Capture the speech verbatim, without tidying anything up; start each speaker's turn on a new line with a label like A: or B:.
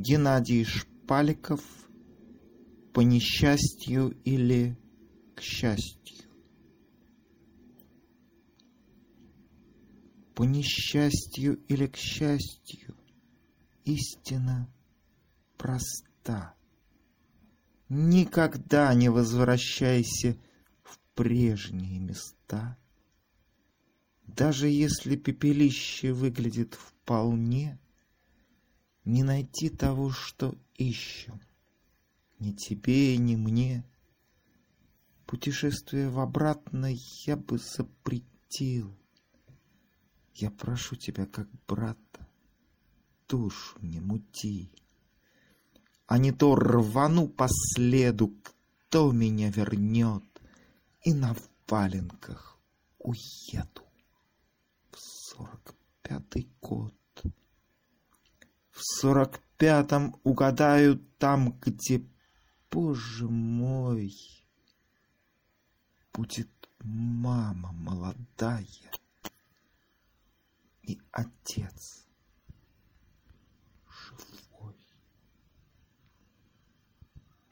A: Геннадий Шпаликов. По несчастью или к счастью? По несчастью или к счастью, истина проста. Никогда не возвращайся в прежние места. Даже если пепелище выглядит вполне, не найти того, что ищем, ни тебе, ни мне. Путешествие в обратно я бы запретил. Я прошу тебя, как брата, душу не мути. А не то рвану по следу, кто меня вернет, и на валенках уеду в сорок пятый год. В сорок пятом угадаю там, где, Боже мой, будет мама молодая и отец